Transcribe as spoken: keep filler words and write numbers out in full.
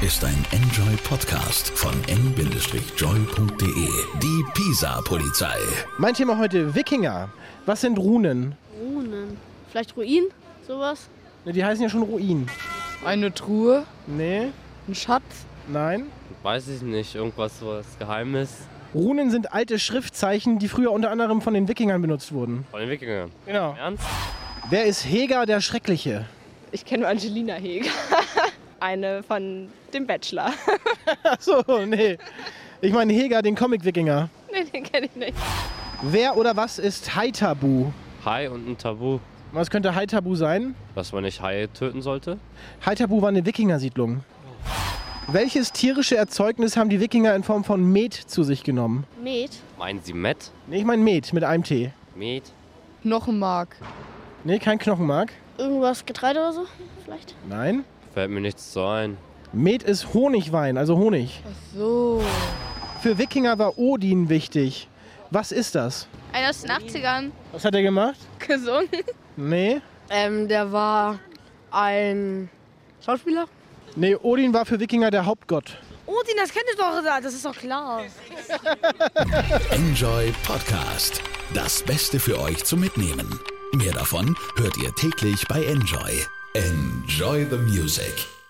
ist ein Enjoy-Podcast von n joy punkt de. Die Pisa-Polizei. Mein Thema heute: Wikinger. Was sind Runen? Runen. Vielleicht Ruinen? Sowas? Ne, die heißen ja schon Ruinen. Eine Truhe? Nee. Ein Schatz? Nein. Weiß ich nicht, irgendwas was Geheimes. Runen sind alte Schriftzeichen, die früher unter anderem von den Wikingern benutzt wurden. Von den Wikingern. Genau. Ernst? Wer ist Hegar der Schreckliche? Ich kenne nur Angelina Heger. Eine von dem Bachelor. Achso, nee. Ich meine Hegar, den Comic-Wikinger. Nee, den kenne ich nicht. Wer oder was ist Hai-Tabu? Hai und ein Tabu. Was könnte Hai-Tabu sein? Dass man nicht Haie töten sollte. Hai-Tabu war eine Wikingersiedlung. Welches tierische Erzeugnis haben die Wikinger in Form von Met zu sich genommen? Met? Meinen Sie Met? Nee, ich meine Met mit einem T. Met? Knochenmark? Nee, kein Knochenmark. Irgendwas Getreide oder so? Vielleicht? Nein. Fällt mir nichts so ein. Met ist Honigwein, also Honig. Ach so. Für Wikinger war Odin wichtig. Was ist das? Einer aus den achtzigern Was hat er gemacht? gesungen. Nee. Ähm, der war ein Schauspieler? Nee, Odin war für Wikinger der Hauptgott. Odin, das kennt ihr doch, das ist doch klar. Enjoy Podcast. Das Beste für euch zum Mitnehmen. Mehr davon hört ihr täglich bei Enjoy. Enjoy the music.